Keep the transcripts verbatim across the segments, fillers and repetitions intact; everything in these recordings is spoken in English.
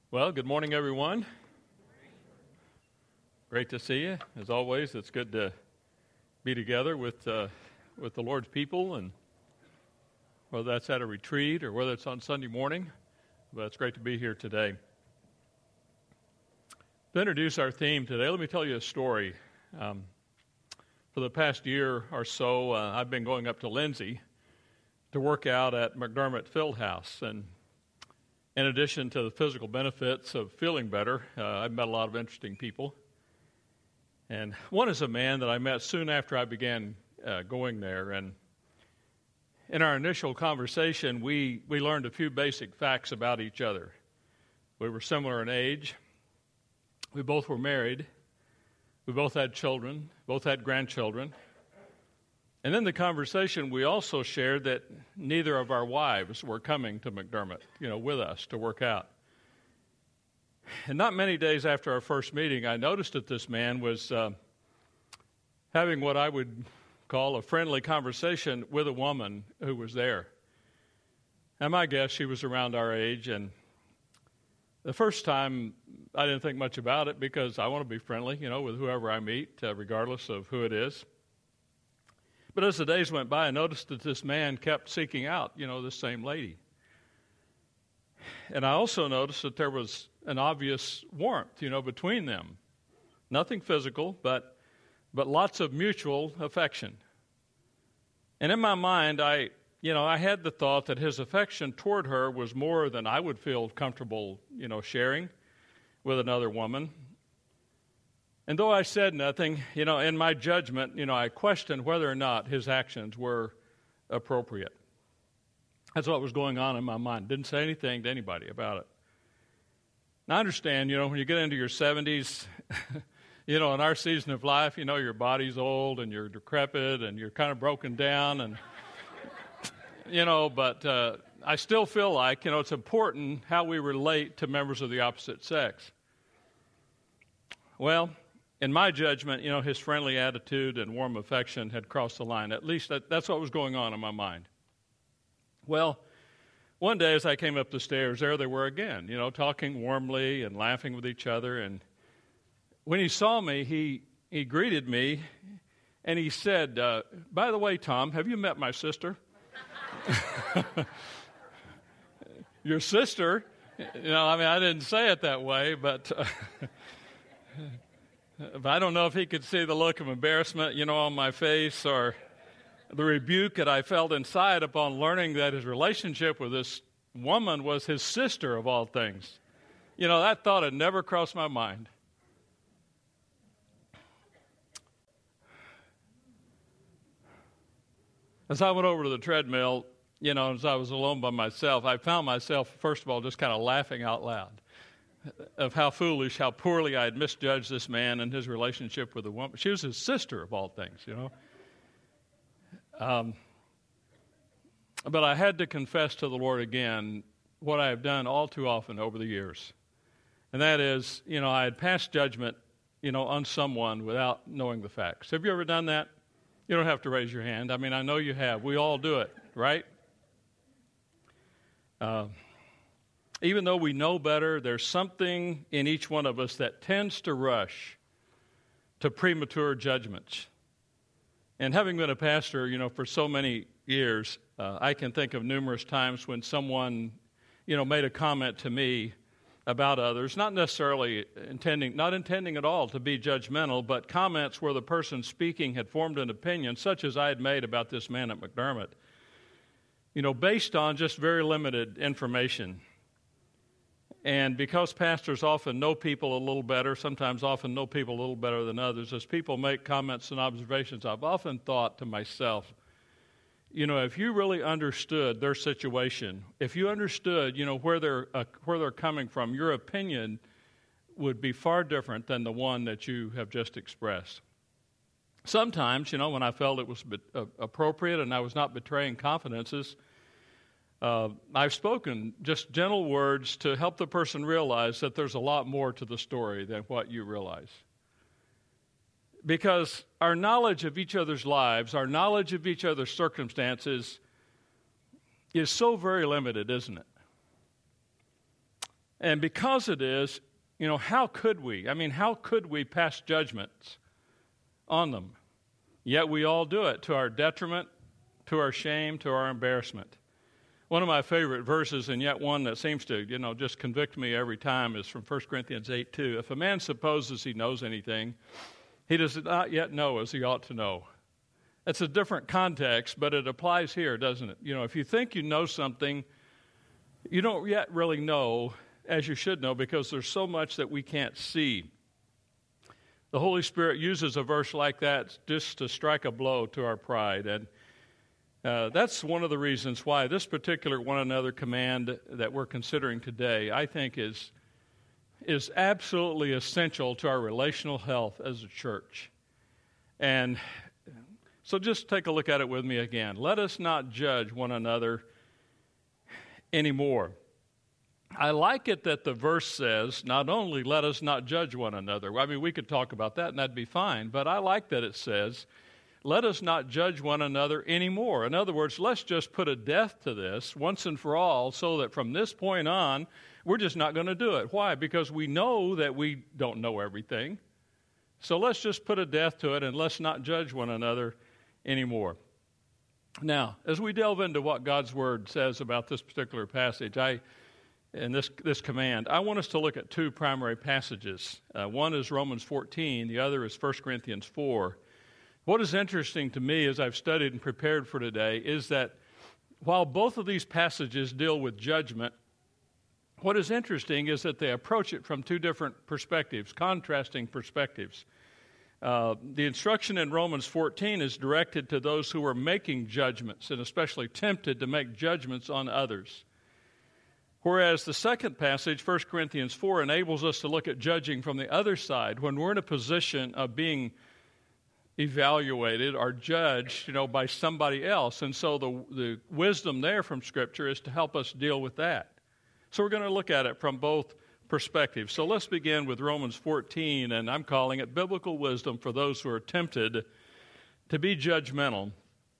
Well, good morning, everyone. Great to see you. As always, it's good to be together with uh, with the Lord's people, and whether that's at a retreat or whether it's on Sunday morning, but it's great to be here today. To introduce our theme today, let me tell you a story. Um, for the past year or so, uh, I've been going up to Lindsay to work out at McDermott Fieldhouse, and in addition to the physical benefits of feeling better, uh, I've met a lot of interesting people. And one is a man that I met soon after I began uh, going there. And in our initial conversation, we, we learned a few basic facts about each other. We were similar in age. We both were married. We both had children, both had grandchildren. And in the conversation, we also shared that neither of our wives were coming to McDermott, you know, with us to work out. And not many days after our first meeting, I noticed that this man was uh, having what I would call a friendly conversation with a woman who was there. And my guess, she was around our age. And the first time, I didn't think much about it because I want to be friendly, you know, with whoever I meet, uh, regardless of who it is. But as the days went by, I noticed that this man kept seeking out, you know, this same lady. And I also noticed that there was an obvious warmth, you know, between them. Nothing physical, but but lots of mutual affection. And in my mind, I, you know, I had the thought that his affection toward her was more than I would feel comfortable, you know, sharing with another woman. And though I said nothing, you know, in my judgment, you know, I questioned whether or not his actions were appropriate. That's what was going on in my mind. Didn't say anything to anybody about it. Now, I understand, you know, when you get into your seventies, you know, in our season of life, you know, your body's old and you're decrepit and you're kind of broken down and, you know, but uh, I still feel like, you know, it's important how we relate to members of the opposite sex. Well, in my judgment, you know, his friendly attitude and warm affection had crossed the line. At least that, that's what was going on in my mind. Well, one day as I came up the stairs, there they were again, you know, talking warmly and laughing with each other. And when he saw me, he, he greeted me, and he said, uh, by the way, Tom, have you met my sister? Your sister? You know, I mean, I didn't say it that way, but... Uh, But I don't know if he could see the look of embarrassment, you know, on my face, or the rebuke that I felt inside upon learning that his relationship with this woman was his sister of all things. You know, that thought had never crossed my mind. As I went over to the treadmill, you know, as I was alone by myself, I found myself, first of all, just kind of laughing out loud of how foolish, how poorly I had misjudged this man and his relationship with the woman. She was his sister of all things, you know. Um, but I had to confess to the Lord again what I have done all too often over the years. And that is, you know, I had passed judgment, you know, on someone without knowing the facts. Have you ever done that? You don't have to raise your hand. I mean, I know you have. We all do it, right? Uh Even though we know better, there's something in each one of us that tends to rush to premature judgments. And having been a pastor, you know, for so many years, uh, I can think of numerous times when someone, you know, made a comment to me about others, not necessarily intending, not intending at all to be judgmental, but comments where the person speaking had formed an opinion, such as I had made about this man at McDermott, you know, based on just very limited information. And because pastors often know people a little better, sometimes often know people a little better than others, as people make comments and observations, I've often thought to myself, you know, if you really understood their situation, if you understood, you know, where they're uh, where they're coming from, your opinion would be far different than the one that you have just expressed. Sometimes, you know, when I felt it was uh, appropriate and I was not betraying confidences, Uh, I've spoken just gentle words to help the person realize that there's a lot more to the story than what you realize. Because our knowledge of each other's lives, our knowledge of each other's circumstances is so very limited, isn't it? And because it is, you know, how could we? I mean, how could we pass judgments on them? Yet we all do it to our detriment, to our shame, to our embarrassment. One of my favorite verses, and yet one that seems to, you know, just convict me every time, is from First Corinthians eight two. If a man supposes he knows anything, he does not yet know as he ought to know. That's a different context, but it applies here, doesn't it? You know, if you think you know something, you don't yet really know as you should know, because there's so much that we can't see. The Holy Spirit uses a verse like that just to strike a blow to our pride. And uh, that's one of the reasons why this particular one another command that we're considering today, I think, is, is absolutely essential to our relational health as a church. And so just take a look at it with me again. Let us not judge one another anymore. I like it that the verse says, not only let us not judge one another. I mean, we could talk about that and that'd be fine, but I like that it says, let us not judge one another anymore. In other words, let's just put a death to this once and for all so that from this point on, we're just not going to do it. Why? Because we know that we don't know everything. So let's just put a death to it and let's not judge one another anymore. Now, as we delve into what God's Word says about this particular passage, I and this this command, I want us to look at two primary passages. Uh, one is Romans fourteen, the other is First Corinthians four. What is interesting to me as I've studied and prepared for today is that while both of these passages deal with judgment, what is interesting is that they approach it from two different perspectives, contrasting perspectives. Uh, the instruction in Romans fourteen is directed to those who are making judgments and especially tempted to make judgments on others. Whereas the second passage, First Corinthians four, enables us to look at judging from the other side when we're in a position of being evaluated or judged, you know, by somebody else. And so the, the wisdom there from Scripture is to help us deal with that. So we're going to look at it from both perspectives. So let's begin with Romans fourteen, and I'm calling it biblical wisdom for those who are tempted to be judgmental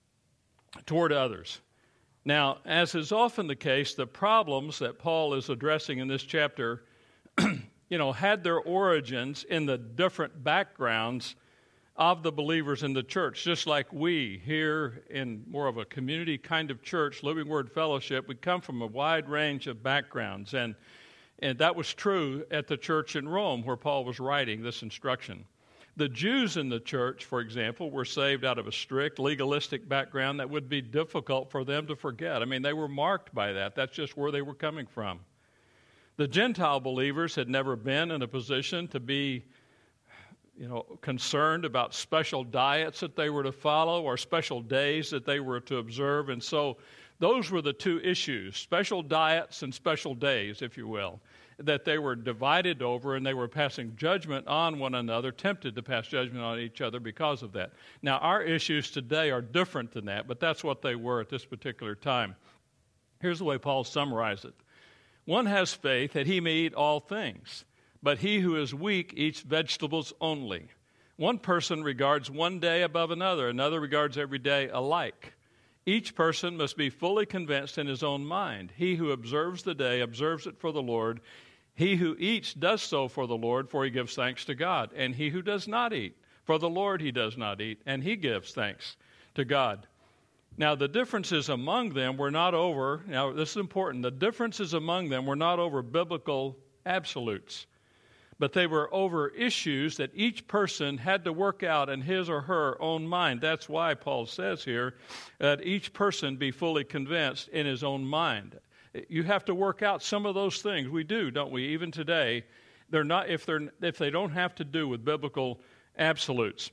toward others. Now, as is often the case, the problems that Paul is addressing in this chapter, you know, had their origins in the different backgrounds of the believers in the church. Just like we here in more of a community kind of church, Living Word Fellowship, we come from a wide range of backgrounds. And, and that was true at the church in Rome where Paul was writing this instruction. The Jews in the church, for example, were saved out of a strict legalistic background that would be difficult for them to forget. I mean, they were marked by that. That's just where they were coming from. The Gentile believers had never been in a position to be, you know, concerned about special diets that they were to follow or special days that they were to observe. And so those were the two issues, special diets and special days, if you will, that they were divided over, and they were passing judgment on one another, tempted to pass judgment on each other because of that. Now, our issues today are different than that, but that's what they were at this particular time. Here's the way Paul summarized it. One has faith that he may eat all things, but he who is weak eats vegetables only. One person regards one day above another, another regards every day alike. Each person must be fully convinced in his own mind. He who observes the day observes it for the Lord. He who eats does so for the Lord, for he gives thanks to God. And he who does not eat, for the Lord he does not eat, and he gives thanks to God. Now, the differences among them were not over, now this is important, the differences among them were not over biblical absolutes, but they were over issues that each person had to work out in his or her own mind. That's why Paul says here that each person be fully convinced in his own mind. You have to work out some of those things. We do, don't we? Even today, they're not if they're if they don't have to do with biblical absolutes.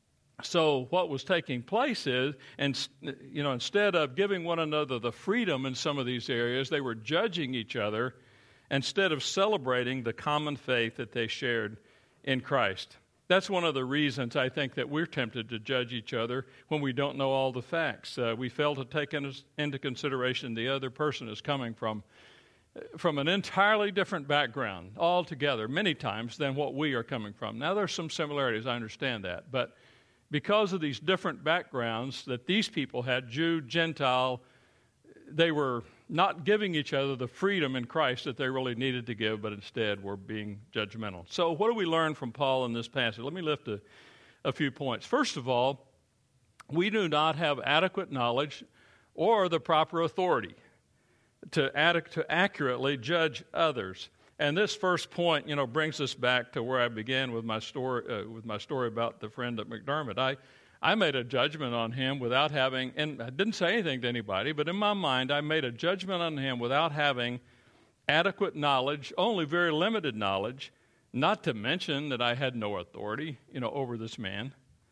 So what was taking place is, and you know, instead of giving one another the freedom in some of these areas, they were judging each other instead of celebrating the common faith that they shared in Christ. That's one of the reasons I think that we're tempted to judge each other when we don't know all the facts. Uh, we fail to take in, into consideration the other person is coming from, from an entirely different background altogether, many times, than what we are coming from. Now, there's some similarities, I understand that, but because of these different backgrounds that these people had, Jew, Gentile, they were not giving each other the freedom in Christ that they really needed to give, but instead were being judgmental. So what do we learn from Paul in this passage? Let me lift a, a few points. First of all, we do not have adequate knowledge or the proper authority to, ad- to accurately judge others. And this first point, you know, brings us back to where I began with my story, uh, with my story about the friend at McDermott. I, I made a judgment on him without having, and I didn't say anything to anybody, but in my mind, I made a judgment on him without having adequate knowledge, only very limited knowledge, not to mention that I had no authority, you know, over this man.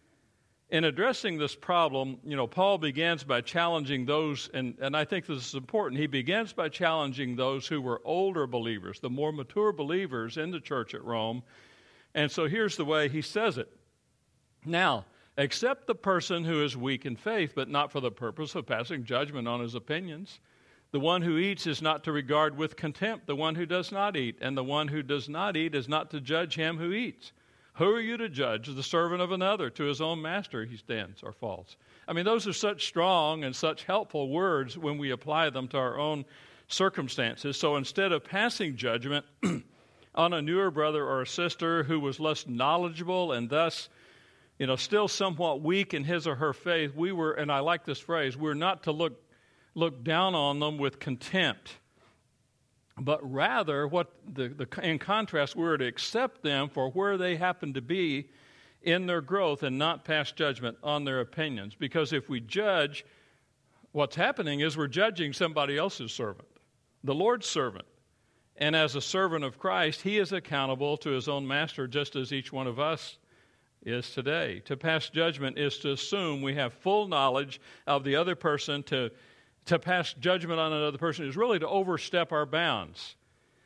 In addressing this problem, you know, Paul begins by challenging those, and, and I think this is important, he begins by challenging those who were older believers, the more mature believers in the church at Rome. And so here's the way he says it. Now, accept the person who is weak in faith, but not for the purpose of passing judgment on his opinions. The one who eats is not to regard with contempt the one who does not eat, and the one who does not eat is not to judge him who eats. Who are you to judge the servant of another? To his own master he stands or falls. I mean, those are such strong and such helpful words when we apply them to our own circumstances. So instead of passing judgment on a newer brother or a sister who was less knowledgeable and thus, you know, still somewhat weak in his or her faith, we were, and I like this phrase, we're not to look look down on them with contempt. But rather, what the, the in contrast, we're to accept them for where they happen to be in their growth and not pass judgment on their opinions. Because if we judge, what's happening is we're judging somebody else's servant, the Lord's servant. And as a servant of Christ, he is accountable to his own master just as each one of us is today. To pass judgment is to assume we have full knowledge of the other person. To To pass judgment on another person is really to overstep our bounds.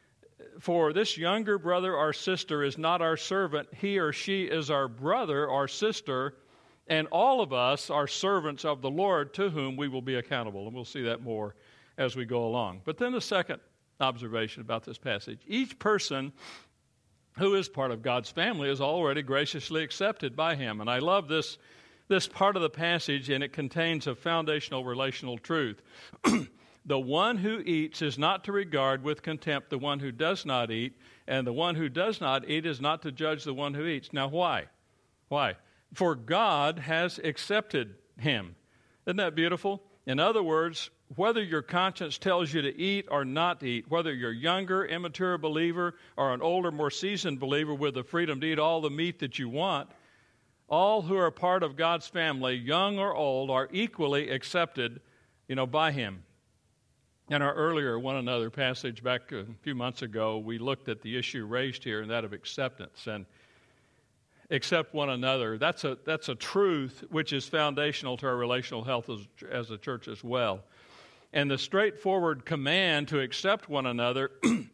For this younger brother or sister is not our servant. He or she is our brother or sister, and all of us are servants of the Lord to whom we will be accountable. And we'll see that more as we go along. But then the second observation about this passage. Each person who is part of God's family is already graciously accepted by him. And I love this This part of the passage, and it contains a foundational relational truth. The one who eats is not to regard with contempt the one who does not eat, and the one who does not eat is not to judge the one who eats. Now, why? Why? For God has accepted him. Isn't that beautiful? In other words, whether your conscience tells you to eat or not to eat, whether you're a younger, immature believer or an older, more seasoned believer with the freedom to eat all the meat that you want, all who are part of God's family, young or old, are equally accepted, you know, by him. In our earlier one another passage back a few months ago, we looked at the issue raised here, and that of acceptance. And accept one another. That's a that's a truth which is foundational to our relational health as, as a church as well. And the straightforward command to accept one another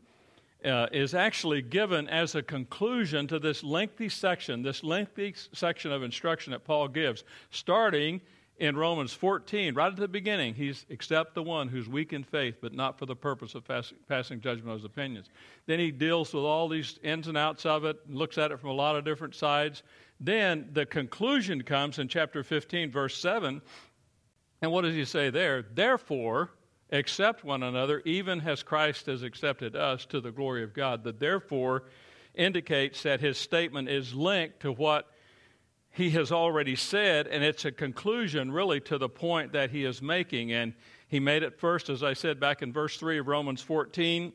Uh, is actually given as a conclusion to this lengthy section, this lengthy section of instruction that Paul gives, starting in Romans fourteen, right at the beginning. He's accept the one who's weak in faith, but not for the purpose of pass, passing judgment on his opinions. Then he deals with all these ins and outs of it, looks at it from a lot of different sides. Then the conclusion comes in chapter fifteen, verse seven. And what does he say there? Therefore, accept one another, even as Christ has accepted us, to the glory of God. The therefore indicates that his statement is linked to what he has already said, and it's a conclusion really to the point that he is making. And he made it first, as I said, back in verse three of Romans fourteen.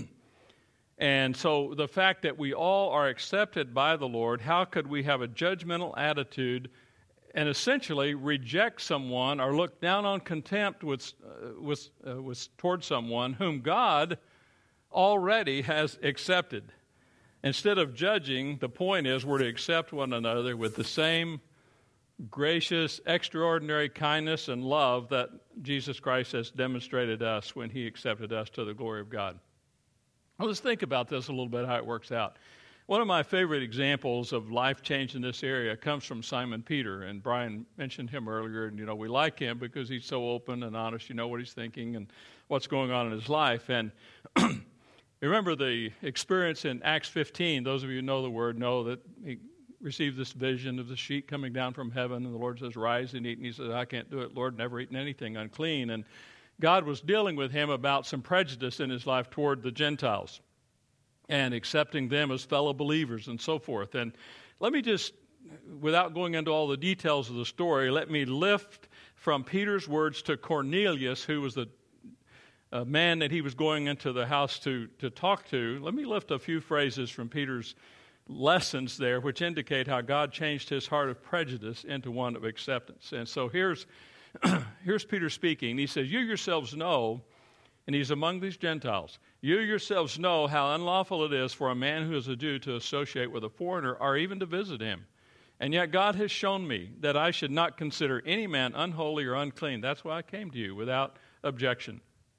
And so the fact that we all are accepted by the Lord, how could we have a judgmental attitude and essentially reject someone or look down on contempt with, uh, with, uh, with towards someone whom God already has accepted? Instead of judging, the point is we're to accept one another with the same gracious, extraordinary kindness and love that Jesus Christ has demonstrated us when he accepted us to the glory of God. Well, let's think about this a little bit, how it works out. One of my favorite examples of life change in this area comes from Simon Peter, and Brian mentioned him earlier, and, you know, we like him because he's so open and honest. You know what he's thinking and what's going on in his life. And remember the experience in Acts fifteen. Those of you who know the word know that he received this vision of the sheet coming down from heaven, and the Lord says, rise and eat. And he says, I can't do it, Lord, never eaten anything unclean. And God was dealing with him about some prejudice in his life toward the Gentiles and accepting them as fellow believers and so forth. And let me just, without going into all the details of the story, let me lift from Peter's words to Cornelius, who was the uh, man that he was going into the house to, to talk to. Let me lift a few phrases from Peter's lessons there, which indicate how God changed his heart of prejudice into one of acceptance. And so here's here's Peter speaking. He says, you yourselves know, and he's among these Gentiles, you yourselves know how unlawful it is for a man who is a Jew to associate with a foreigner or even to visit him. And yet God has shown me that I should not consider any man unholy or unclean. That's why I came to you without objection.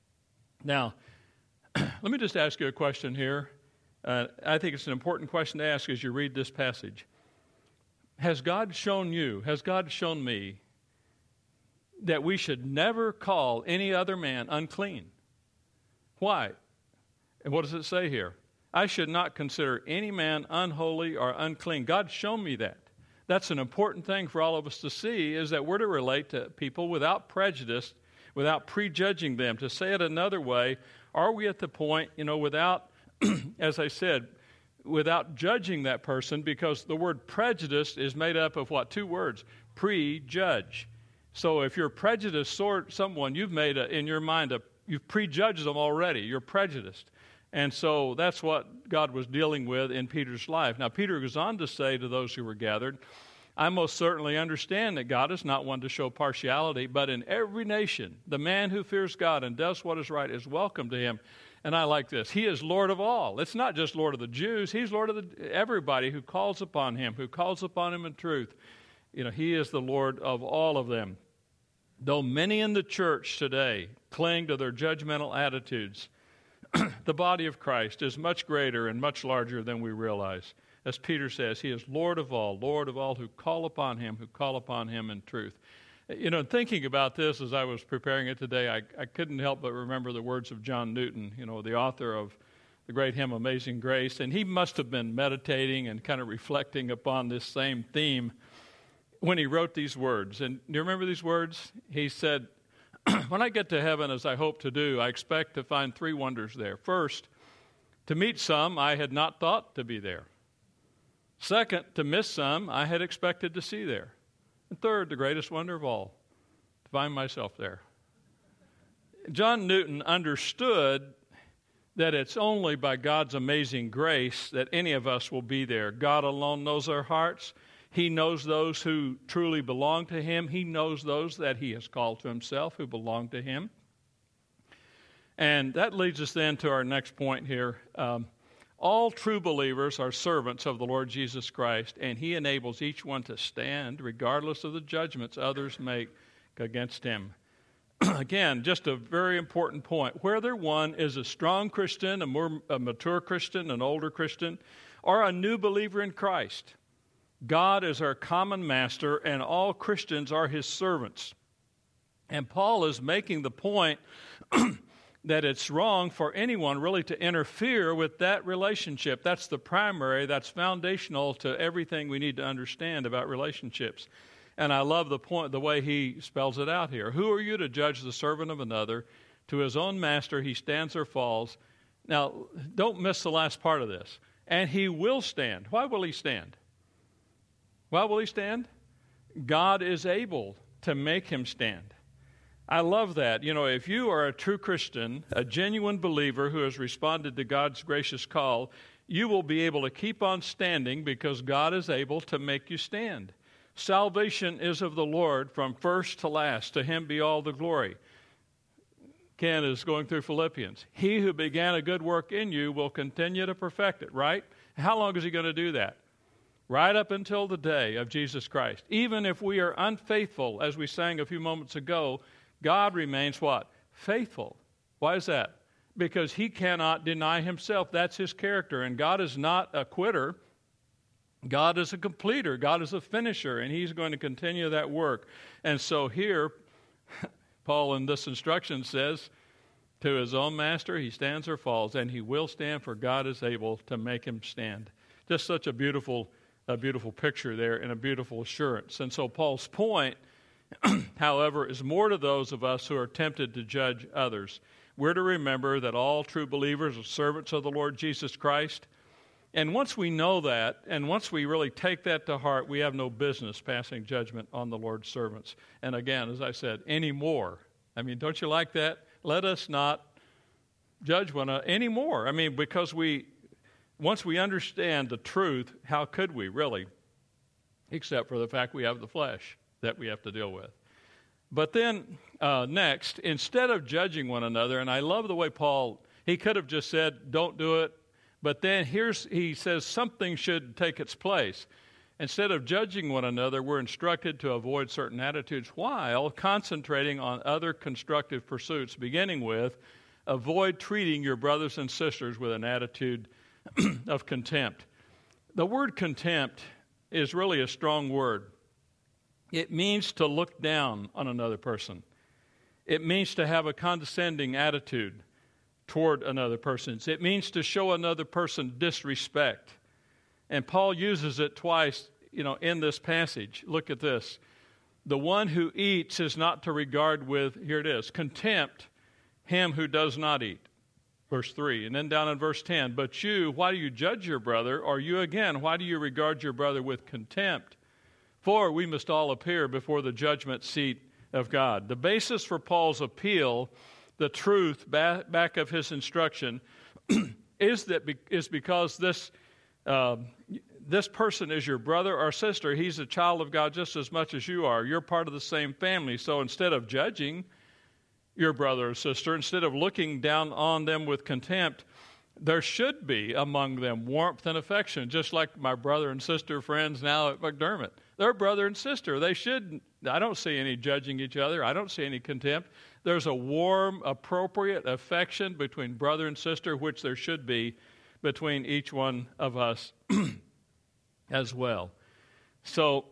Now, let me just ask you a question here. Uh, I think it's an important question to ask as you read this passage. Has God shown you, has God shown me that we should never call any other man unclean? Why? And what does it say here? I should not consider any man unholy or unclean. God's shown me that. That's an important thing for all of us to see, is that we're to relate to people without prejudice, without prejudging them. To say it another way, are we at the point, you know, without, as I said, without judging that person, because the word prejudice is made up of what? Two words, prejudge. So if you're prejudiced toward someone, you've made a, in your mind, a, you've prejudged them already. You're prejudiced. And so that's what God was dealing with in Peter's life. Now, Peter goes on to say to those who were gathered, I most certainly understand that God is not one to show partiality, but in every nation, the man who fears God and does what is right is welcome to him. And I like this. He is Lord of all. It's not just Lord of the Jews. He's Lord of the, everybody who calls upon him, who calls upon him in truth. You know, he is the Lord of all of them. Though many in the church today cling to their judgmental attitudes, the body of Christ is much greater and much larger than we realize. As Peter says, he is Lord of all, Lord of all who call upon him, who call upon him in truth. You know, thinking about this as I was preparing it today, I, I couldn't help but remember the words of John Newton, you know, the author of the great hymn Amazing Grace. And he must have been meditating and kind of reflecting upon this same theme when he wrote these words. And do you remember these words? He said, when I get to heaven, as I hope to do, I expect to find three wonders there. First, to meet some I had not thought to be there. Second, to miss some I had expected to see there. And third, the greatest wonder of all, to find myself there. John Newton understood that it's only by God's amazing grace that any of us will be there. God alone knows our hearts. He knows those who truly belong to him. He knows those that he has called to himself who belong to him. And that leads us then to our next point here. Um, all true believers are servants of the Lord Jesus Christ, and he enables each one to stand regardless of the judgments others make against him. Again, just a very important point. Whether one is a strong Christian, a more a mature Christian, an older Christian, or a new believer in Christ, God is our common master, and all Christians are his servants. And Paul is making the point that it's wrong for anyone really to interfere with that relationship. That's the primary, that's foundational to everything we need to understand about relationships. And I love the point, the way he spells it out here. Who are you to judge the servant of another? To his own master he stands or falls. Now, don't miss the last part of this. And he will stand. Why will he stand? Why will he stand? God is able to make him stand. I love that. You know, if you are a true Christian, a genuine believer who has responded to God's gracious call, you will be able to keep on standing because God is able to make you stand. Salvation is of the Lord from first to last. To him be all the glory. Ken is going through Philippians. He who began a good work in you will continue to perfect it, right? How long is he going to do that? Right up until the day of Jesus Christ. Even if we are unfaithful, as we sang a few moments ago, God remains what? Faithful. Why is that? Because he cannot deny himself. That's his character. And God is not a quitter. God is a completer. God is a finisher. And he's going to continue that work. And so here, Paul in this instruction says, to his own master he stands or falls, and he will stand, for God is able to make him stand. Just such a beautiful, a beautiful picture there and a beautiful assurance. And so Paul's point however, is more to those of us who are tempted to judge others. We're to remember that all true believers are servants of the Lord Jesus Christ. And once we know that, and once we really take that to heart, we have no business passing judgment on the Lord's servants. And again, as I said, anymore. I mean, don't you like that? Let us not judge one another anymore. I mean, because we, once we understand the truth, how could we really? Except for the fact we have the flesh that we have to deal with. But then, uh, next, instead of judging one another, and I love the way Paul, he could have just said, don't do it. But then here's, he says something should take its place. Instead of judging one another, we're instructed to avoid certain attitudes while concentrating on other constructive pursuits, beginning with, avoid treating your brothers and sisters with an attitude of contempt. The word contempt is really a strong word. It means to look down on another person. It means to have a condescending attitude toward another person. It means to show another person disrespect. And Paul uses it twice, you know, in this passage. Look at this. The one who eats is not to regard with, here it is, contempt him who does not eat. Verse three. And then down in verse ten, but you, why do you judge your brother? Or you again, why do you regard your brother with contempt? For we must all appear before the judgment seat of God. The basis for Paul's appeal, the truth back, back of his instruction, is that be, is because this uh, this person is your brother or sister. He's a child of God just as much as you are. You're part of the same family. So instead of judging your brother or sister, instead of looking down on them with contempt, there should be among them warmth and affection, just like my brother and sister friends now at McDermott. They're brother and sister. They should, I don't see any judging each other. I don't see any contempt. There's a warm, appropriate affection between brother and sister, which there should be between each one of us as well. So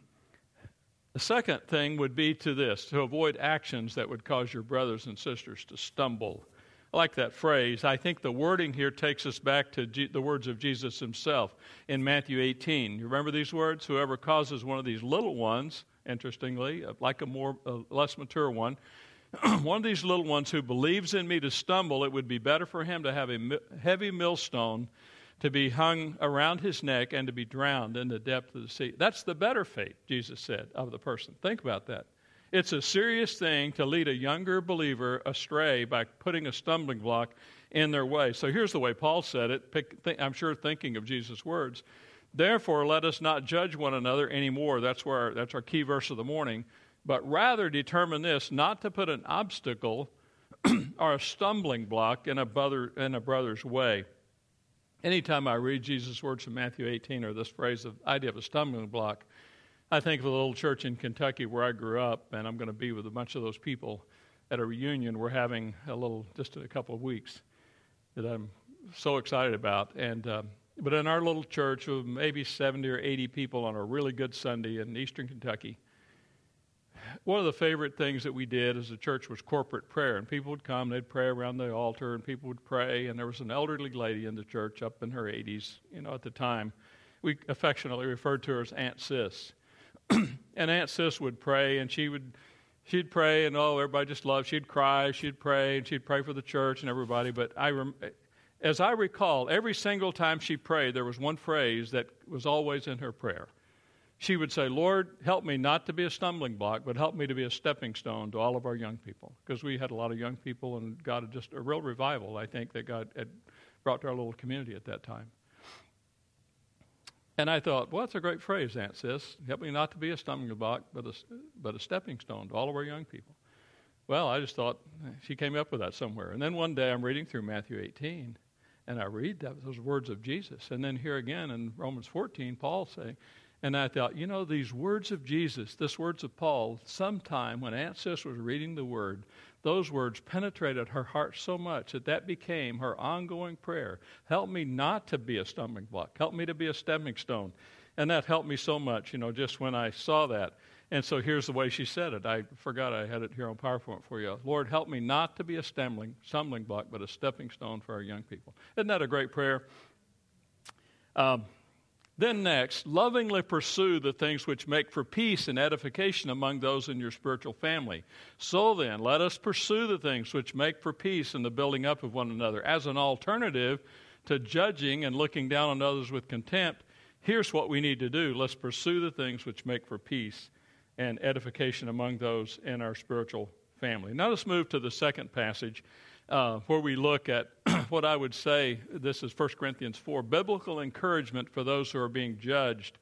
the second thing would be to this, to avoid actions that would cause your brothers and sisters to stumble. I like that phrase. I think the wording here takes us back to G- the words of Jesus himself in Matthew eighteen. You remember these words? Whoever causes one of these little ones, interestingly, like a more a less mature one, one of these little ones who believes in me to stumble, it would be better for him to have a mi- heavy millstone to be hung around his neck and to be drowned in the depth of the sea. That's the better fate, Jesus said, of the person. Think about that. It's a serious thing to lead a younger believer astray by putting a stumbling block in their way. So here's the way Paul said it, pick, th- I'm sure thinking of Jesus' words. Therefore, let us not judge one another anymore. That's where our, that's our key verse of the morning. But rather determine this, not to put an obstacle or a stumbling block in a brother in a brother's way. Anytime I read Jesus' words from Matthew eighteen, or this phrase, the idea of a stumbling block, I think of a little church in Kentucky where I grew up, and I'm going to be with a bunch of those people at a reunion we're having a little, just in a couple of weeks, that I'm so excited about. And uh, but in our little church of maybe seventy or eighty people on a really good Sunday in eastern Kentucky, one of the favorite things that we did as a church was corporate prayer. And people would come, they'd pray around the altar, and people would pray. And there was an elderly lady in the church up in her eighties, you know, at the time. We affectionately referred to her as Aunt Sis. And Aunt Sis would pray, and she would, she'd pray, and oh, everybody just loved. She'd cry, she'd pray, and she'd pray for the church and everybody. But I, rem- as I recall, every single time she prayed, there was one phrase that was always in her prayer. She would say, Lord, help me not to be a stumbling block, but help me to be a stepping stone to all of our young people. Because we had a lot of young people, and God had just a real revival, I think, that God had brought to our little community at that time. And I thought, well, that's a great phrase, Aunt Sis. Help me not to be a stumbling block, but a, but a stepping stone to all of our young people. Well, I just thought she came up with that somewhere. And then one day I'm reading through Matthew eighteen, and I read that, those words of Jesus. And then here again in Romans fourteen, Paul saying, and I thought, you know, these words of Jesus, this words of Paul, sometime when Aunt Sis was reading the Word, those words penetrated her heart so much that that became her ongoing prayer. Help me not to be a stumbling block. Help me to be a stepping stone. And that helped me so much, you know, just when I saw that. And so here's the way she said it. I forgot I had it here on PowerPoint for you. Lord, help me not to be a stumbling, stumbling block, but a stepping stone for our young people. Isn't that a great prayer? Um, Then next, lovingly pursue the things which make for peace and edification among those in your spiritual family. So then, let us pursue the things which make for peace and the building up of one another. As an alternative to judging and looking down on others with contempt, here's what we need to do. Let's pursue the things which make for peace and edification among those in our spiritual family. Now let's move to the second passage uh, where we look at what I would say, this is First Corinthians four, biblical encouragement for those who are being judged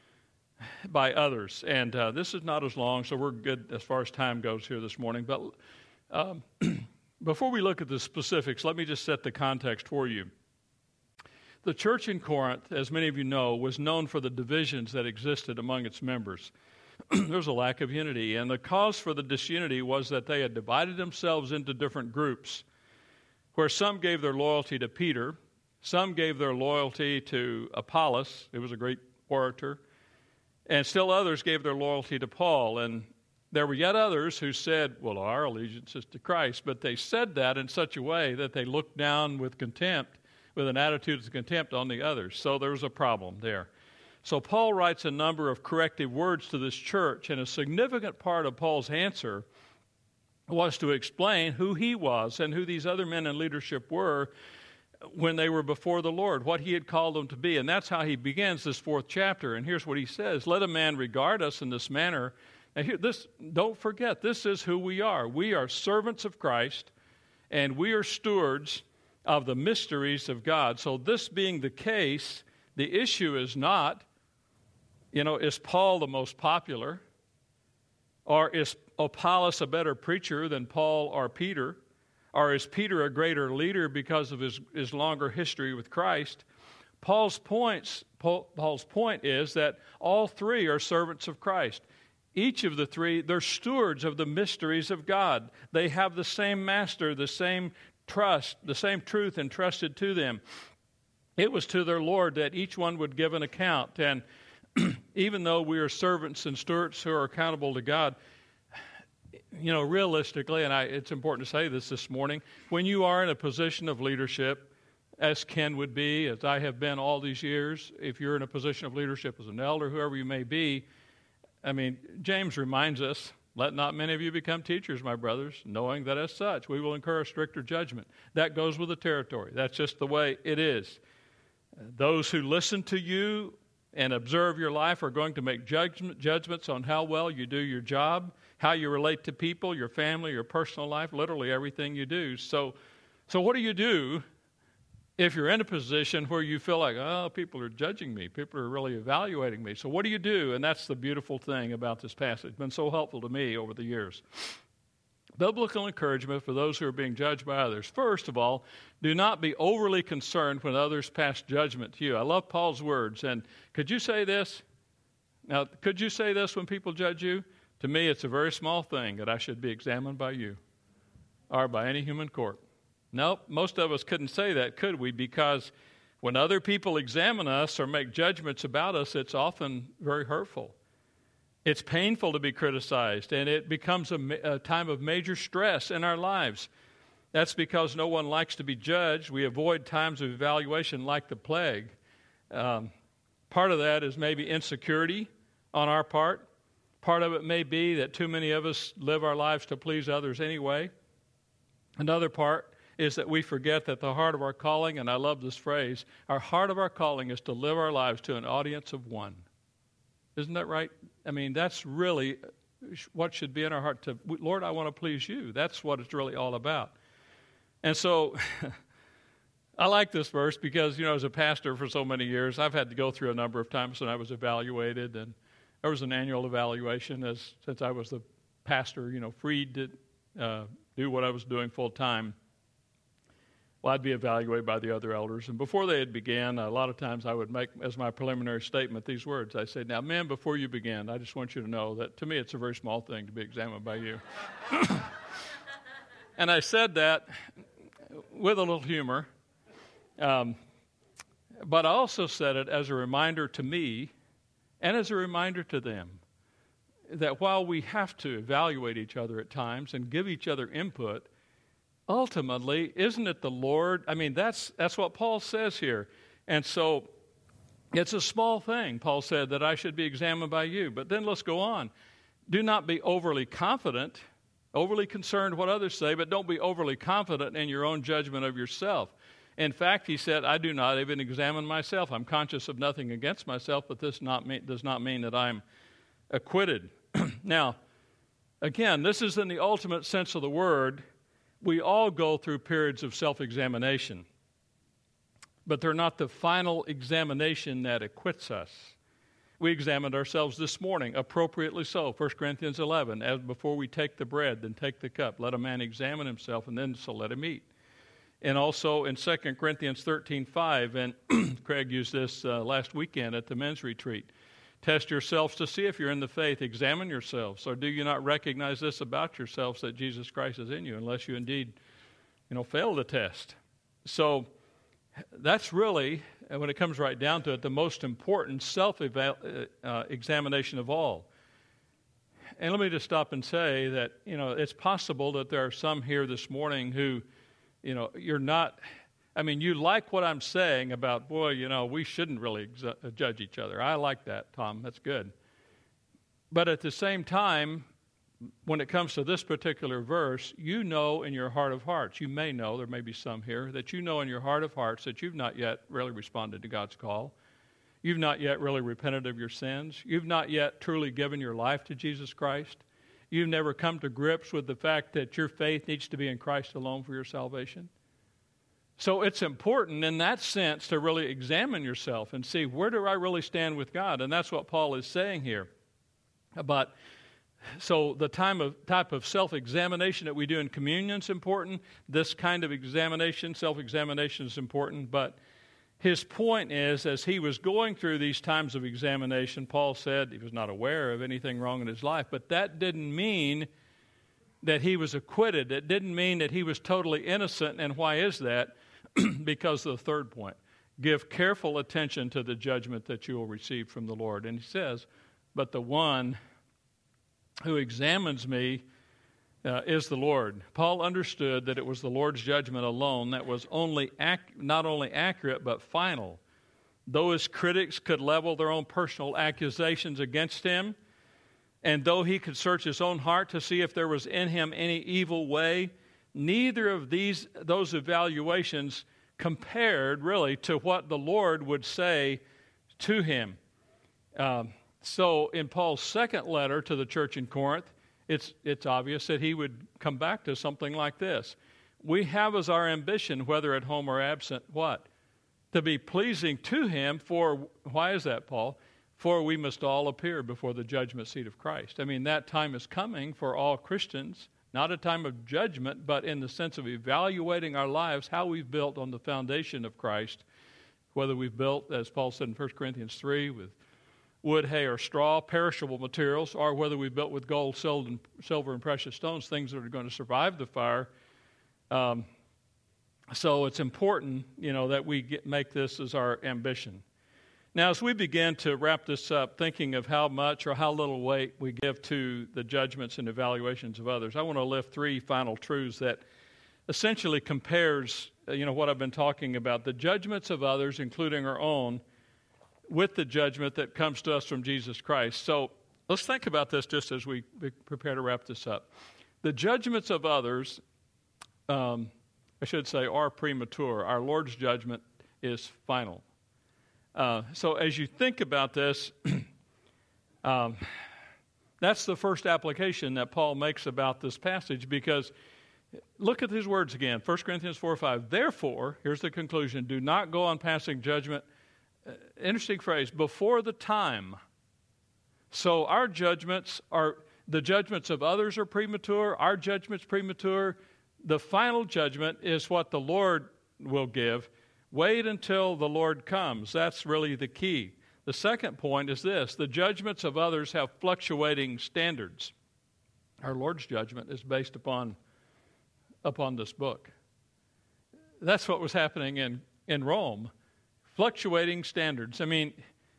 by others. And uh, this is not as long, so we're good as far as time goes here this morning. But um, before we look at the specifics, let me just set the context for you. The church in Corinth, as many of you know, was known for the divisions that existed among its members. There was a lack of unity, and the cause for the disunity was that they had divided themselves into different groups, where some gave their loyalty to Peter, some gave their loyalty to Apollos, who was a great orator, and still others gave their loyalty to Paul. And there were yet others who said, well, our allegiance is to Christ, but they said that in such a way that they looked down with contempt, with an attitude of contempt on the others. So there was a problem there. So Paul writes a number of corrective words to this church, and a significant part of Paul's answer was to explain who he was and who these other men in leadership were when they were before the Lord, what he had called them to be. And that's how he begins this fourth chapter. And here's what he says: let a man regard us in this manner. Now here, this, don't forget, this is who we are. We are servants of Christ, and we are stewards of the mysteries of God. So this being the case, the issue is not, you know, is Paul the most popular? Or is Apollos a better preacher than Paul or Peter? Or is Peter a greater leader because of his, his longer history with Christ? Paul's points, Paul, Paul's point is that all three are servants of Christ. Each of the three, they're stewards of the mysteries of God. They have the same master, the same trust, the same truth entrusted to them. It was to their Lord that each one would give an account. And even though we are servants and stewards who are accountable to God, you know, realistically, and I, it's important to say this this morning, when you are in a position of leadership, as Ken would be, as I have been all these years, if you're in a position of leadership as an elder, whoever you may be, I mean, James reminds us, let not many of you become teachers, my brothers, knowing that as such we will incur a stricter judgment. That goes with the territory. That's just the way it is. Those who listen to you and observe your life are going to make judgment, judgments on how well you do your job, how you relate to people, your family, your personal life, literally everything you do. So, so what do you do if you're in a position where you feel like, oh, people are judging me, people are really evaluating me? So what do you do? And that's the beautiful thing about this passage. It's been so helpful to me over the years. Biblical encouragement for those who are being judged by others. First of all, do not be overly concerned when others pass judgment to you. I love Paul's words. And could you say this? Now, could you say this when people judge you? To me, it's a very small thing that I should be examined by you or by any human court. Nope, most of us couldn't say that, could we? Because when other people examine us or make judgments about us, it's often very hurtful. It's painful to be criticized, and it becomes a, a time of major stress in our lives. That's because no one likes to be judged. We avoid times of evaluation like the plague. Um, part of that is maybe insecurity on our part. Part of it may be that too many of us live our lives to please others anyway. Another part is that we forget that the heart of our calling, and I love this phrase, our heart of our calling is to live our lives to an audience of one. Isn't that right? I mean, that's really what should be in our heart. To Lord, I want to please you. That's what it's really all about. And so I like this verse because, you know, as a pastor for so many years, I've had to go through a number of times when I was evaluated, and there was an annual evaluation as since I was the pastor, you know, freed to uh, do what I was doing full time. Well, I'd be evaluated by the other elders. And before they had began, a lot of times I would make, as my preliminary statement, these words. I said, now, men, before you begin, I just want you to know that to me it's a very small thing to be examined by you. And I said that with a little humor. Um, but I also said it as a reminder to me and as a reminder to them that while we have to evaluate each other at times and give each other input, ultimately, isn't it the Lord? I mean, that's that's what Paul says here. And so It's a small thing, Paul said, that I should be examined by you. But then let's go on. Do not be overly confident, overly concerned what others say, but don't be overly confident in your own judgment of yourself. In fact, he said, I do not even examine myself. I'm conscious of nothing against myself, but this not mean, does not mean that I'm acquitted. Now, again, this is in the ultimate sense of the word. We all go through periods of self-examination, but they're not the final examination that acquits us. We examined ourselves this morning, appropriately so. First Corinthians eleven, as before we take the bread, then take the cup. Let a man examine himself, and then so let him eat. And also in Second Corinthians thirteen five, and Craig used this uh, last weekend at the men's retreat. Test yourselves to see if you're in the faith. Examine yourselves. Or do you not recognize this about yourselves, that Jesus Christ is in you, unless you indeed, you know, fail the test? So that's really, when it comes right down to it, the most important self-examination of all. And let me just stop and say that, you know, it's possible that there are some here this morning who, you know, you're not, I mean, you like what I'm saying about, boy, you know, we shouldn't really ex- judge each other. I like that, Tom. That's good. But at the same time, when it comes to this particular verse, you know in your heart of hearts, you may know, there may be some here, that you know in your heart of hearts that you've not yet really responded to God's call. You've not yet really repented of your sins. You've not yet truly given your life to Jesus Christ. You've never come to grips with the fact that your faith needs to be in Christ alone for your salvation. So it's important in that sense to really examine yourself and see, where do I really stand with God? And that's what Paul is saying here. But so the time of type of self-examination that we do in communion is important. This kind of examination, self-examination is important. But his point is, as he was going through these times of examination, Paul said he was not aware of anything wrong in his life. But that didn't mean that he was acquitted. It didn't mean that he was totally innocent. And why is that? Because of the third point. Give careful attention to the judgment that you will receive from the Lord. And he says, but the one who examines me uh, is the Lord. Paul understood that it was the Lord's judgment alone that was only ac- not only accurate but final. Though his critics could level their own personal accusations against him, and though he could search his own heart to see if there was in him any evil way, neither of these those evaluations compared really to what the Lord would say to him. Um, So in Paul's second letter to the church in Corinth, it's it's obvious that he would come back to something like this. We have as our ambition, whether at home or absent, what? To be pleasing to him, for, why is that, Paul? For we must all appear before the judgment seat of Christ. I mean, that time is coming for all Christians, not a time of judgment, but in the sense of evaluating our lives, how we've built on the foundation of Christ, whether we've built, as Paul said in First Corinthians three, with wood, hay, or straw, perishable materials, or whether we built with gold, silver, and precious stones, things that are going to survive the fire. Um, so it's important, you know, that we get, make this as our ambition. Now, as we begin to wrap this up, thinking of how much or how little weight we give to the judgments and evaluations of others, I want to lift three final truths that essentially compares, you know, what I've been talking about, the judgments of others, including our own, with the judgment that comes to us from Jesus Christ. So let's think about this just as we prepare to wrap this up. The judgments of others, um, I should say, are premature. Our Lord's judgment is final. Uh, so as you think about this, um, that's the first application that Paul makes about this passage, because look at his words again, First Corinthians four five. Therefore, here's the conclusion, do not go on passing judgment. Uh, interesting phrase, before the time. So our judgments are, the judgments of others are premature, our judgment's premature. The final judgment is what the Lord will give. Wait until the Lord comes. That's really the key. The second point is this, the judgments of others have fluctuating standards. Our Lord's judgment is based upon, upon this book. That's what was happening in, in Rome. Fluctuating standards. I mean,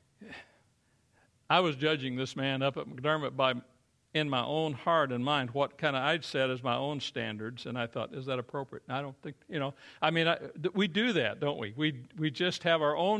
I was judging this man up at McDermott by, in my own heart and mind, what kind of I'd set as my own standards, and I thought, is that appropriate? And I don't think, you know, I mean, I, we do that, don't we? We we just have our own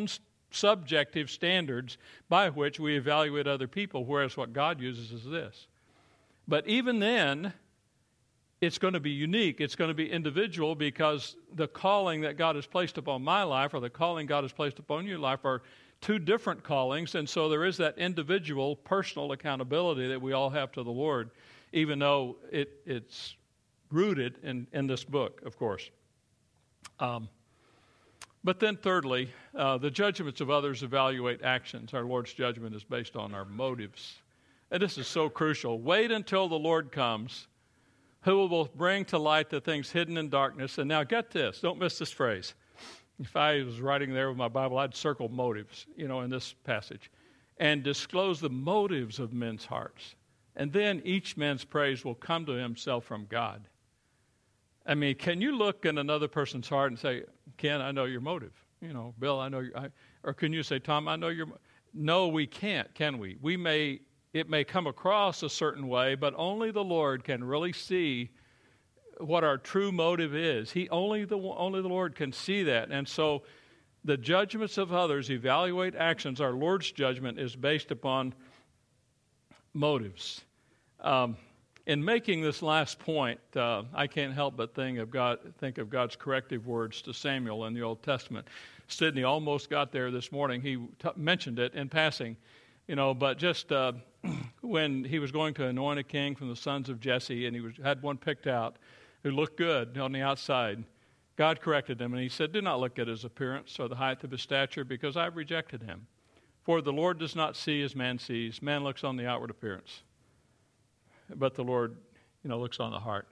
subjective standards by which we evaluate other people, whereas what God uses is this. But even then, it's going to be unique. It's going to be individual, because the calling that God has placed upon my life or the calling God has placed upon your life are two different callings, and so there is that individual, personal accountability that we all have to the Lord, even though it, it's rooted in, in this book, of course. Um, but then thirdly, uh, the judgments of others evaluate actions. Our Lord's judgment is based on our motives. And this is so crucial. Wait until the Lord comes, who will both bring to light the things hidden in darkness. And now get this, don't miss this phrase. If I was writing there with my Bible, I'd circle motives, you know, in this passage. And disclose the motives of men's hearts. And then each man's praise will come to himself from God. I mean, can you look in another person's heart and say, Ken, I know your motive. You know, Bill, I know your, I, or can you say, Tom, I know your, no, we can't, can we? We may, it may come across a certain way, but only the Lord can really see what our true motive is. He only the only the Lord can see that. And so the judgments of others evaluate actions. Our Lord's judgment is based upon motives. Um, in making this last point, uh, I can't help but think of God, think of God's corrective words to Samuel in the Old Testament. Sidney almost got there this morning. He t- mentioned it in passing, you know, but just uh, when he was going to anoint a king from the sons of Jesse, and he was, had one picked out who looked good on the outside, God corrected him, and he said, do not look at his appearance or the height of his stature, because I've rejected him. For the Lord does not see as man sees. Man looks on the outward appearance, but the Lord, you know, looks on the heart.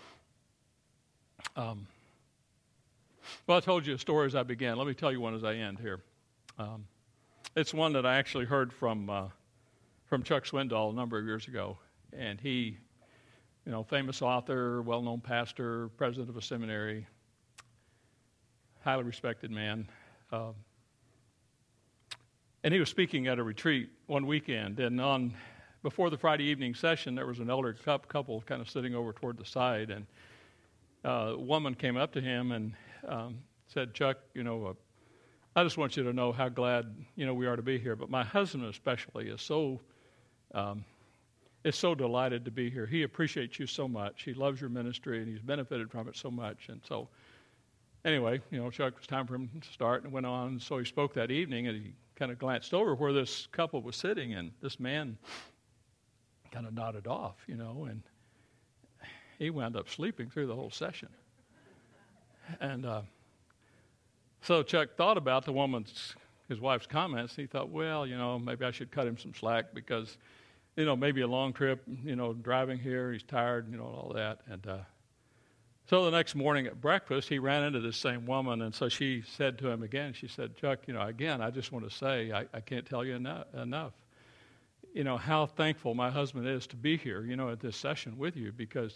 Um, well, I told you a story as I began. Let me tell you one as I end here. Um, it's one that I actually heard from uh, from Chuck Swindoll a number of years ago, and he, you know, famous author, well-known pastor, president of a seminary, highly respected man. Um, and he was speaking at a retreat one weekend, and on before the Friday evening session, there was an elder couple kind of sitting over toward the side, and uh, a woman came up to him and um, said, Chuck, you know, uh, I just want you to know how glad, you know, we are to be here, but my husband especially is so um, is so delighted to be here. He appreciates you so much. He loves your ministry, and he's benefited from it so much. And so anyway, you know, Chuck, it was time for him to start, and went on. And so he spoke that evening, and he kind of glanced over where this couple was sitting, and this man kind of nodded off, you know, and he wound up sleeping through the whole session. And uh, so Chuck thought about the woman's, his wife's comments. He thought, well, you know, maybe I should cut him some slack because, you know, maybe a long trip, you know, driving here, he's tired, you know, all that. And uh, so the next morning at breakfast, he ran into this same woman, and so she said to him again, she said, Chuck, you know, again, I just want to say, I, I can't tell you enough, enough, you know, how thankful my husband is to be here, you know, at this session with you, because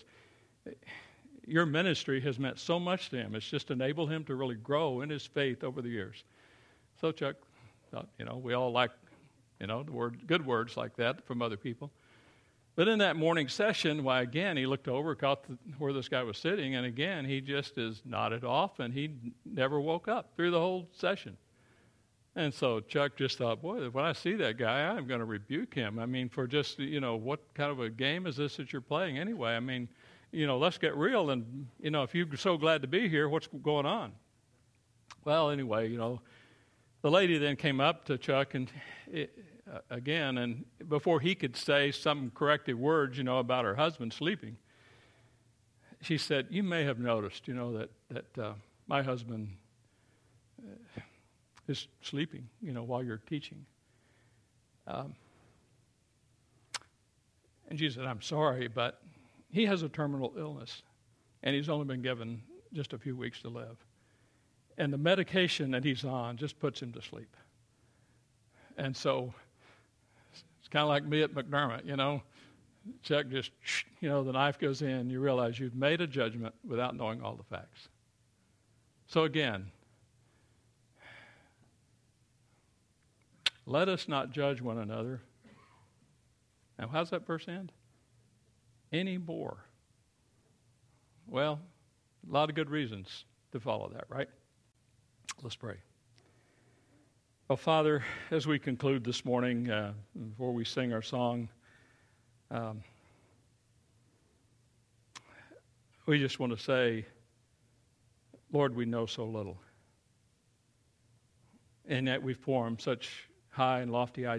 your ministry has meant so much to him. It's just enabled him to really grow in his faith over the years. So Chuck thought, you know, we all like, you know, the word, good words like that from other people. But in that morning session, why, again, he looked over, caught the, where this guy was sitting, and again, he just is nodded off, and he never woke up through the whole session. And so Chuck just thought, boy, when I see that guy, I'm going to rebuke him. I mean, for just, you know, what kind of a game is this that you're playing anyway? I mean, you know, let's get real, and, you know, if you're so glad to be here, what's going on? Well, anyway, you know, the lady then came up to Chuck, and it, uh, again, and before he could say some corrective words, you know, about her husband sleeping, she said, you may have noticed, you know, that, that uh, my husband uh, is sleeping, you know, while you're teaching. Um, and she said, I'm sorry, but he has a terminal illness, and he's only been given just a few weeks to live. And the medication that he's on just puts him to sleep. And so it's kind of like me at McDermott, you know. Chuck just, you know, the knife goes in, you realize you've made a judgment without knowing all the facts. So again, let us not judge one another. Now, how's that verse end? Anymore. Well, a lot of good reasons to follow that, right? Let's pray. Well, Father, as we conclude this morning, uh, before we sing our song, um, we just want to say, Lord, we know so little, and yet we form such high and lofty ideas